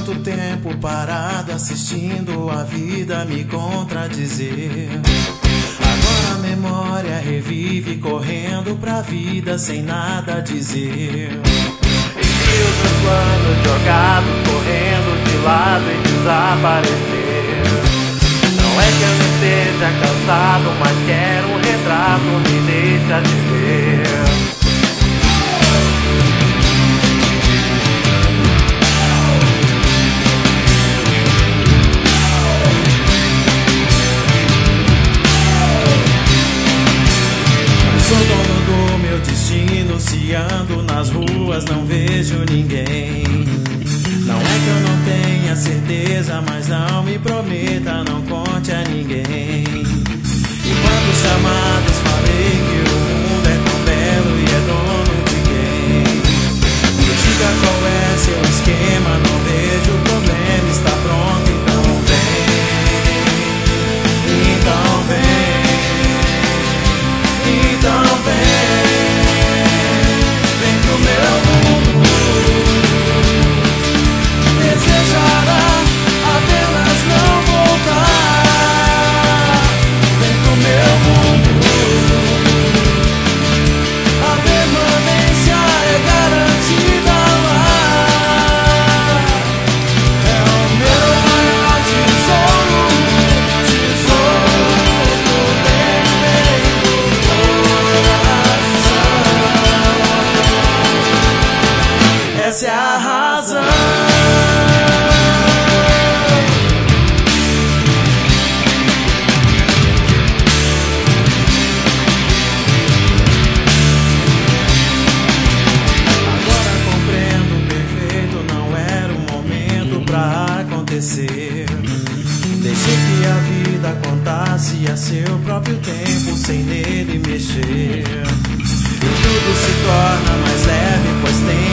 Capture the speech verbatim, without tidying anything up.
tanto tempo parado assistindo a vida me contradizer. Agora a memória revive correndo pra vida sem nada dizer. E os meus planos jogados correndo de lado e desaparecer. Não é que eu não esteja cansado, mas quero um retrato, me deixa de ver. Sou dono do meu destino, se ando nas ruas não vejo ninguém. Não é que eu não tenha certeza, mas não me prometa, não conte a ninguém. E quantos chamados falei que o mundo é tão belo e é dono de quem? Me diga qual é seu esquema, não vejo problema, está pronto, então vem. Então vem. Então vem, vem pro meu mundo. Desejará apenas não voltar. Vem pro meu mundo. A permanência é garantida lá. É o meu maior tesouro, tesouro do bem feito. Essa é a razão. Agora compreendo perfeito, não era o momento pra acontecer. Deixei que a vida contasse a seu próprio tempo, sem nele mexer. E tudo se torna mais leve, pois tem